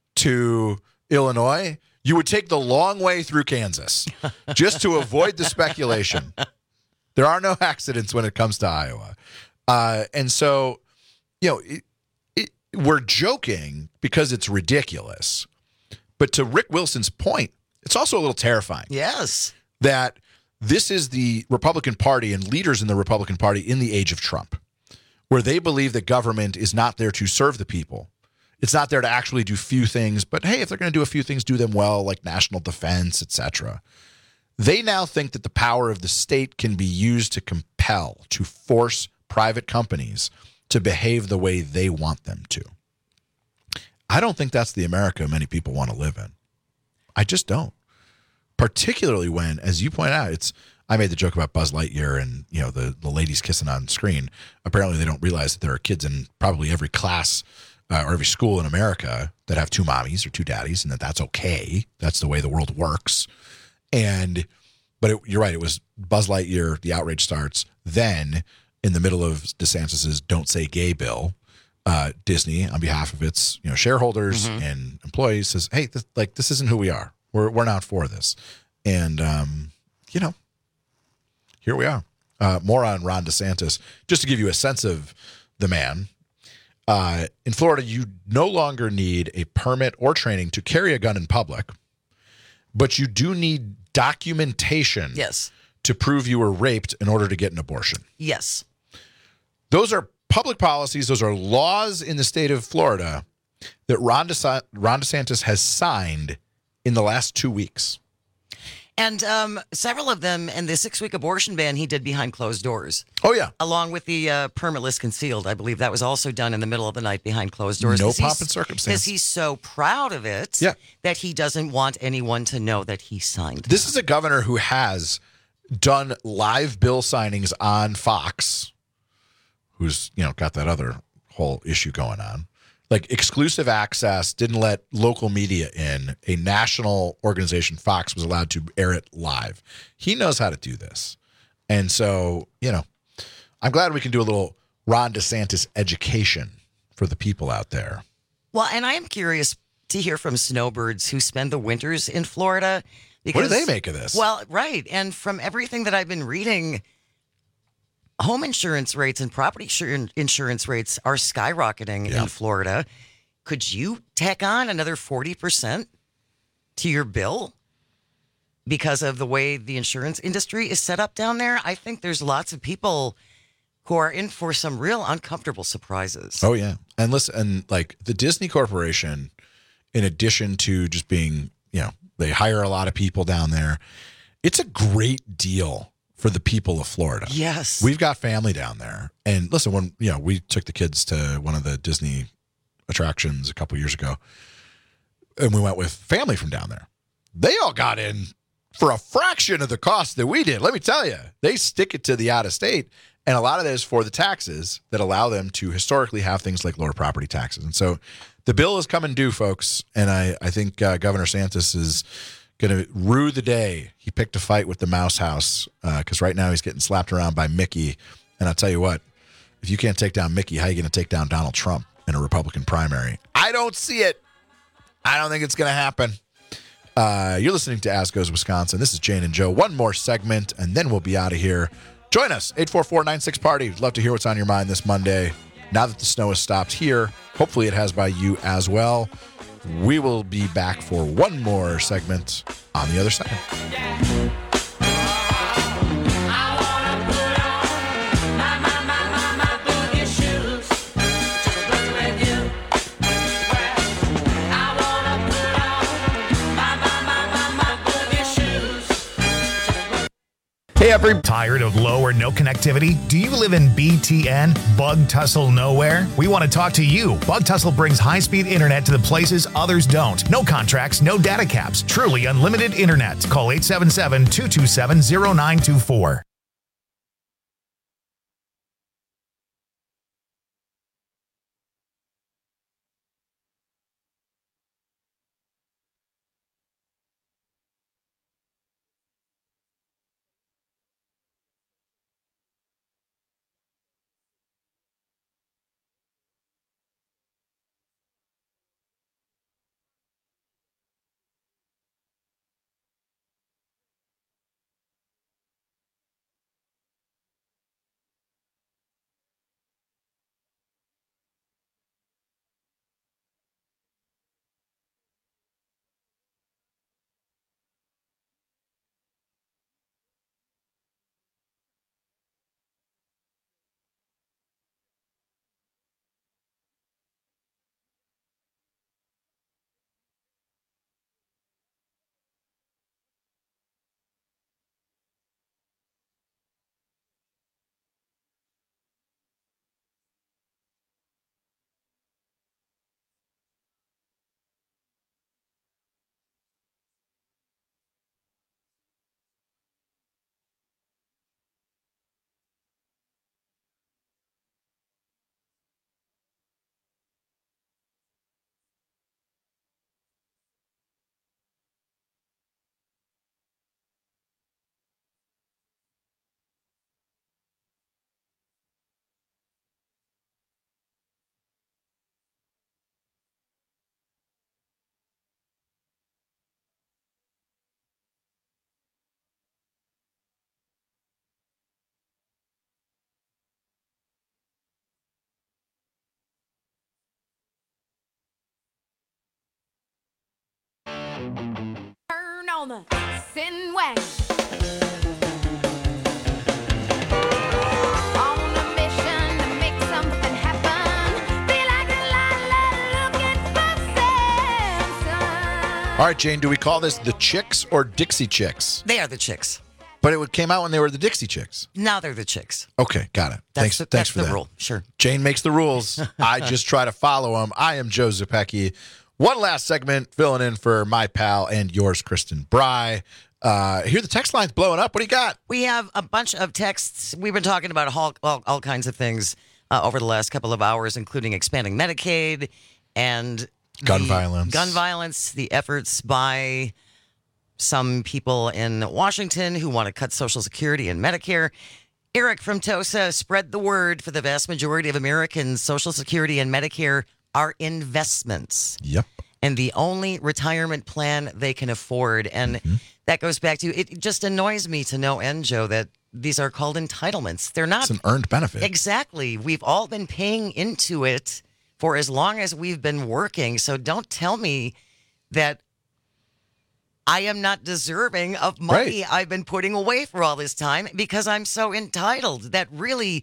to Illinois, you would take the long way through Kansas just to avoid the speculation. There are no accidents when it comes to Iowa. Uh, and so, you know, it, it, we're joking because it's ridiculous. But to Rick Wilson's point, It's also a little terrifying. Yes. That this is the Republican Party and leaders in the Republican Party in the age of Trump, where they believe that government is not there to serve the people. It's not there to actually do few things, but hey, if they're going to do a few things, do them well, like national defense, et cetera. They now think that the power of the state can be used to compel, to force private companies to behave the way they want them to. I don't think that's the America many people want to live in. I just don't. Particularly when, as you point out, it's, I made the joke about Buzz Lightyear and, you know, the, the ladies kissing on screen. Apparently they don't realize that there are kids in probably every class uh, or every school in America that have two mommies or two daddies, and that that's okay. That's the way the world works. And, but it, you're right, it was Buzz Lightyear, the outrage starts. Then, in the middle of DeSantis's Don't Say Gay bill, uh, Disney, on behalf of its, you know, shareholders mm-hmm. and employees, says, hey, this, like, this isn't who we are. We're we're not for this. And, um, you know, here we are. Uh, more on Ron DeSantis. Just to give you a sense of the man, uh, in Florida, you no longer need a permit or training to carry a gun in public, but you do need documentation yes. to prove you were raped in order to get an abortion. Yes. Those are public policies. Those are laws in the state of Florida that Ron, DeSa- Ron DeSantis has signed in the last two weeks. And um, several of them, and the six-week abortion ban he did behind closed doors. Oh, yeah. Along with the uh, permitless concealed. I believe that was also done in the middle of the night behind closed doors. No pomp and circumstance. Because he's so proud of it yeah. that he doesn't want anyone to know that he signed This them. is a governor who has done live bill signings on Fox, who's, you know, got that other whole issue going on. Like exclusive access, didn't let local media in. A national organization, Fox, was allowed to air it live. He knows how to do this. And so, you know, I'm glad we can do a little Ron DeSantis education for the people out there. Well, and I am curious to hear from snowbirds who spend the winters in Florida. Because, what do they make of this? Well, right. And from everything that I've been reading, home insurance rates and property insurance rates are skyrocketing yeah. in Florida. Could you tack on another forty percent to your bill because of the way the insurance industry is set up down there? I think there's lots of people who are in for some real uncomfortable surprises. Oh, yeah. And listen, and like the Disney Corporation, in addition to just being, you know, they hire a lot of people down there, it's a great deal for the people of Florida. Yes. We've got family down there. And listen, when, you know, we took the kids to one of the Disney attractions a couple years ago, and we went with family from down there. They all got in for a fraction of the cost that we did. Let me tell you, they stick it to the out of state. And a lot of that is for the taxes that allow them to historically have things like lower property taxes. And so the bill is coming due, folks. And I, I think uh, Governor Santos is going to rue the day he picked a fight with the Mouse House, because uh, right now he's getting slapped around by Mickey. And I'll tell you what, if you can't take down Mickey, how are you going to take down Donald Trump in a Republican primary? I don't see it. I don't think it's going to happen. Uh, you're listening to As Goes Wisconsin. This is Jane and Joe. One more segment, and then we'll be out of here. Join us, eight four four, nine six, party. Love to hear what's on your mind this Monday. Now that the snow has stopped here, hopefully it has by you as well. We will be back for one more segment on the other side. Hey, everybody. Tired of low or no connectivity? Do you live in B T N? Bug Tussle Nowhere? We want to talk to you. Bug Tussle brings high-speed internet to the places others don't. No contracts, no data caps. Truly unlimited internet. Call eight seven seven, two two seven, zero nine two four. Turn on the sin wagon. On a mission to make something happen. Feel like a lot, looking for sense. All right, Jane, do we call this the Chicks or Dixie Chicks? They are the Chicks. But it came out when they were the Dixie Chicks. Now they're the Chicks. Okay, got it. That's thanks the, thanks that's for the that. rule. Sure. Jane makes the rules. I just try to follow them. I am Joe Zupecki. One last segment, filling in for my pal and yours, Kristen Bry. Uh, here the text line's blowing up. What do you got? We have a bunch of texts. We've been talking about all, all, all kinds of things uh, over the last couple of hours, including expanding Medicaid and gun the violence. Gun violence, the efforts by some people in Washington who want to cut Social Security and Medicare. Eric from Tosa, spread the word. For the vast majority of Americans, Social Security and Medicare are investments. Yep. And the only retirement plan they can afford. And mm-hmm. that goes back to, it just annoys me to no end, Joe, that these are called entitlements. They're not. It's an earned benefit. Exactly. We've all been paying into it for as long as we've been working. So don't tell me that I am not deserving of money right. I've been putting away for all this time because I'm so entitled. That really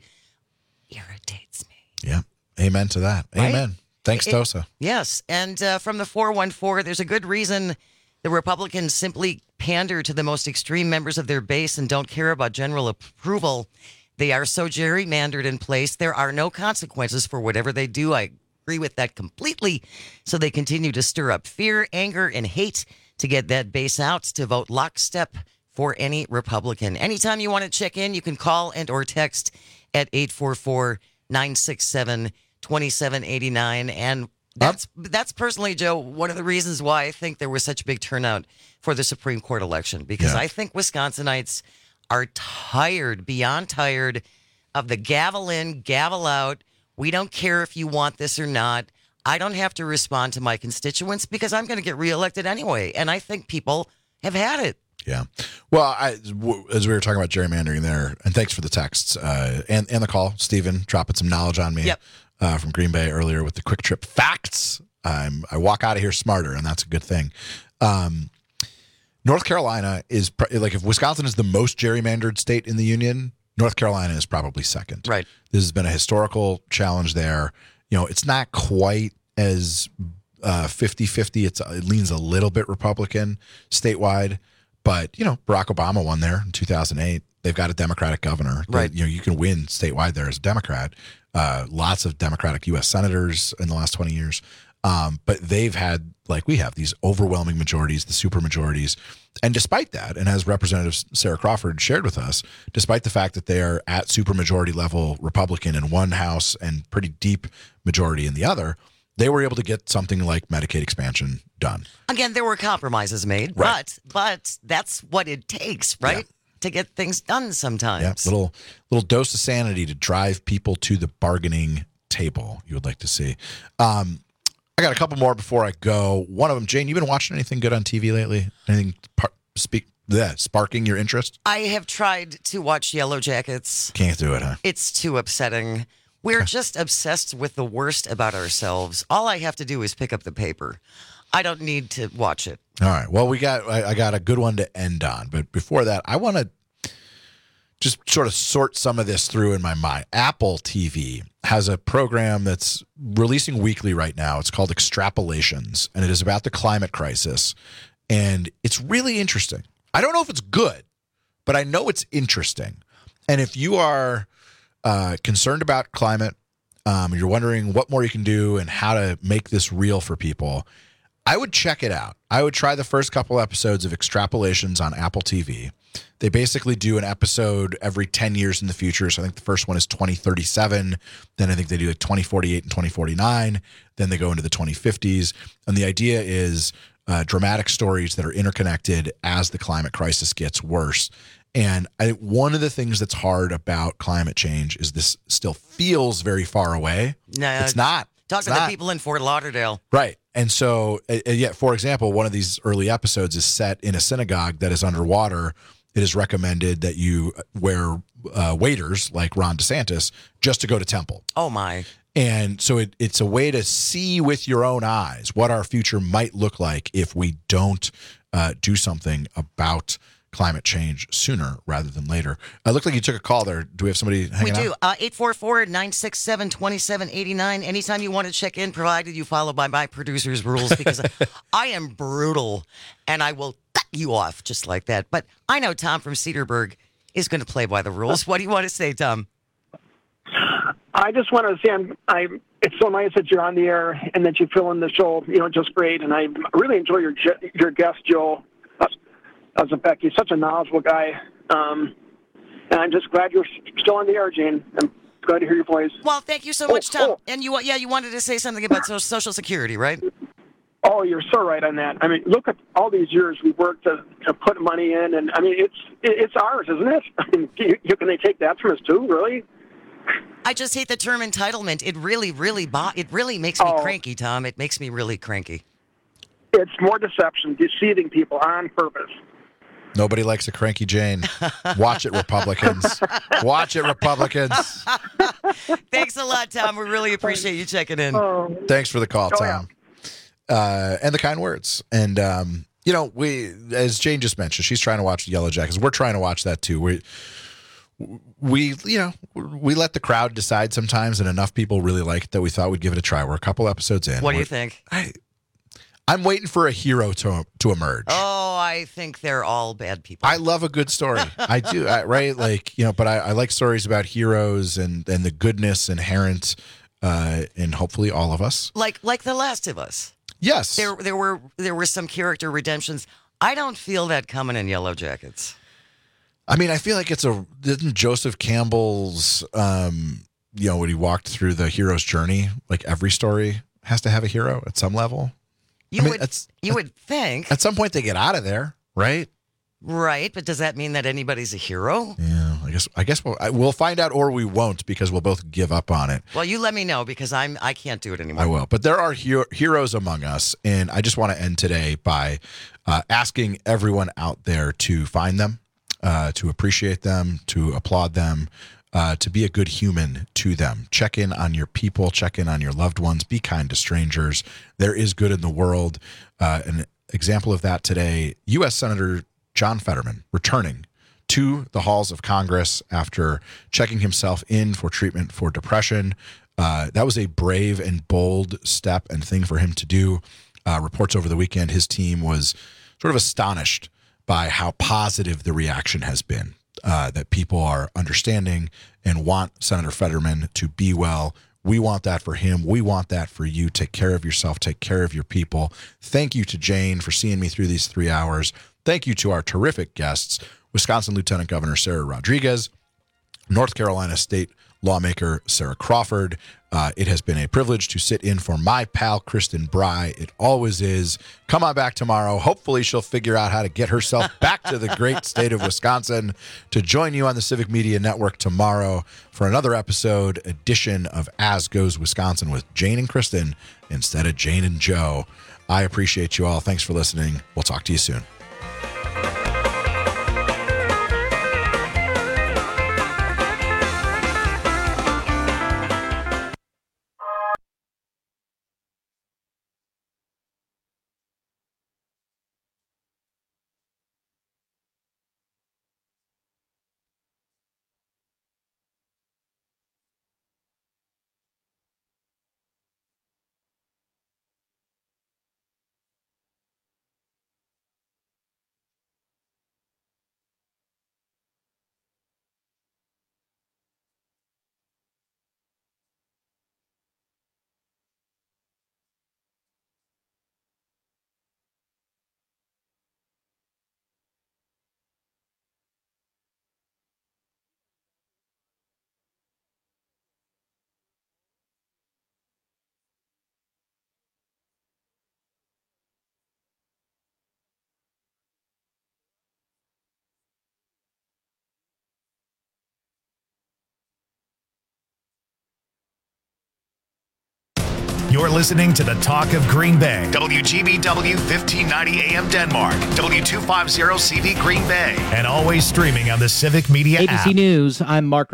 irritates me. Yeah. Amen to that. Right? Amen. Thanks, It- Tosa. Yes. And uh, from the four one four, there's a good reason the Republicans simply pander to the most extreme members of their base and don't care about general approval. They are so gerrymandered in place. There are no consequences for whatever they do. I agree with that completely. So they continue to stir up fear, anger, and hate to get that base out to vote lockstep for any Republican. Anytime you want to check in, you can call and or text at eight four four, nine six seven, two seven eight nine. And that's that's personally, Joe, one of the reasons why I think there was such a big turnout for the Supreme Court election, because Yeah. I think Wisconsinites are tired, beyond tired, of the gavel in, gavel out. We don't care if you want this or not. I don't have to respond to my constituents because I'm going to get reelected anyway. And I think people have had it. Yeah. Well, I, w- as we were talking about gerrymandering there, and thanks for the texts uh, and, and the call, Stephen, dropping some knowledge on me Yep. uh, from Green Bay earlier with the quick trip facts. I'm, I walk out of here smarter, and that's a good thing. Um, North Carolina is, pr- like, if Wisconsin is the most gerrymandered state in the union, North Carolina is probably second. Right. This has been a historical challenge there. You know, it's not quite as uh, fifty-fifty. It's, it leans a little bit Republican statewide. But, you know, Barack Obama won there in two thousand eight. They've got a Democratic governor. Right. They, you know, you can win statewide there as a Democrat. Uh, lots of Democratic U S senators in the last twenty years. Um, but they've had, like we have, these overwhelming majorities, the super majorities. And despite that, and as Representative Sarah Crawford shared with us, despite the fact that they are at supermajority level Republican in one house and pretty deep majority in the other, they were able to get something like Medicaid expansion done. Again, there were compromises made, Right. but but that's what it takes, right? Yeah. To get things done sometimes. Yeah, little little dose of sanity to drive people to the bargaining table you would like to see. Um, I got a couple more before I go. One of them, Jane, you been watching anything good on T V lately? Anything par- speak yeah, sparking your interest? I have tried to watch Yellow Jackets. Can't do it, huh? It's too upsetting. We're just obsessed with the worst about ourselves. All I have to do is pick up the paper. I don't need to watch it. All right. Well, we got I, I got a good one to end on, but before that, I want to just sort of sort some of this through in my mind. Apple T V has a program that's releasing weekly right now. It's called Extrapolations, and it is about the climate crisis. And it's really interesting. I don't know if it's good, but I know it's interesting. And if you are uh, concerned about climate, um, you're wondering what more you can do and how to make this real for people, I would check it out. I would try the first couple episodes of Extrapolations on Apple T V. They basically do an episode every ten years in the future. So I think the first one is twenty thirty-seven. Then I think they do like twenty forty-eight and twenty forty-nine. Then they go into the twenty fifties. And the idea is uh, dramatic stories that are interconnected as the climate crisis gets worse. And I think one of the things that's hard about climate change is this still feels very far away. No, it's not. Talk It's to the not. people in Fort Lauderdale. Right. And so, uh, uh, yeah, for example, one of these early episodes is set in a synagogue that is underwater. It is recommended that you wear uh, waders like Ron DeSantis just to go to temple. Oh, my. And so it, it's a way to see with your own eyes what our future might look like if we don't uh, do something about climate change sooner rather than later. It looked like you took a call there. Do we have somebody hanging We do. out? Uh, eight four four, nine six seven, two seven eight nine. Anytime you want to check in, provided you follow by my producer's rules, because I am brutal and I will cut you off just like that. But I know Tom from Cedarburg is going to play by the rules. What do you want to say, Tom? I just want to say I'm, I, it's so nice that you're on the air and that you fill in the show, you know, just great. And I really enjoy your your guest, Joe. As a Beck, he's such a knowledgeable guy. Um, and I'm just glad you're still on the air, Jane. I'm glad to hear your voice. Well, thank you so Oh, much, Tom. oh. And you, yeah, you wanted to say something about so- Social Security, right? Oh, you're so right on that. I mean, look at all these years we worked to, to put money in, and I mean, it's it, it's ours, isn't it? I mean, you, you, can they take that from us too? Really? I just hate the term entitlement. It really, really, bo- it really makes me Oh. cranky, Tom. It makes me really cranky. It's more deception, deceiving people on purpose. Nobody likes a cranky Jane. Watch it, Republicans. Watch it, Republicans. Thanks a lot, Tom. We really appreciate you checking in. Thanks for the call, Oh, Tom. Uh, and the kind words. And, um, you know, we, as Jane just mentioned, she's trying to watch Yellow Jackets. We're trying to watch that too. We, we, you know, we let the crowd decide sometimes, and enough people really like it that we thought we'd give it a try. We're a couple episodes in. What do you We're- think? I, I'm waiting for a hero to to emerge. Oh, I think they're all bad people. I love a good story. I do, I, right? Like, you know, but I, I like stories about heroes and, and the goodness inherent uh, in hopefully all of us. Like like The Last of Us. Yes. There there were there were some character redemptions. I don't feel that coming in Yellow Jackets. I mean, I feel like it's a, didn't Joseph Campbell's, um, you know, when he walked through the hero's journey, like every story has to have a hero at some level. You I mean, would it's- you would think. At some point they get out of there, right? Right, but does that mean that anybody's a hero? Yeah, I guess I guess we'll, I, we'll find out, or we won't, because we'll both give up on it. Well, you let me know, because I'm I can't do it anymore. I will. But there are hero, heroes among us, and I just want to end today by uh, asking everyone out there to find them, uh, to appreciate them, to applaud them, uh, to be a good human to them. Check in on your people, check in on your loved ones, be kind to strangers. There is good in the world. Uh, an example of that today, U S Senator John Fetterman returning to the halls of Congress after checking himself in for treatment for depression. Uh, that was a brave and bold step and thing for him to do. Uh, reports over the weekend, his team was sort of astonished by how positive the reaction has been, uh, that people are understanding and want Senator Fetterman to be well. We want that for him. We want that for you. Take care of yourself. Take care of your people. Thank you to Jane for seeing me through these three hours. Thank you to our terrific guests, Wisconsin Lieutenant Governor Sarah Rodriguez, North Carolina State lawmaker Sarah Crawford. Uh, it has been a privilege to sit in for my pal, Kristen Bry. It always is. Come on back tomorrow. Hopefully she'll figure out how to get herself back to the great state of Wisconsin to join you on the Civic Media Network tomorrow for another episode edition of As Goes Wisconsin with Jane and Kristen instead of Jane and Joe. I appreciate you all. Thanks for listening. We'll talk to you soon. You're listening to the Talk of Green Bay. W G B W fifteen ninety A M Denmark. W two fifty C V Green Bay. And always streaming on the Civic Media A B C app. News, I'm Mark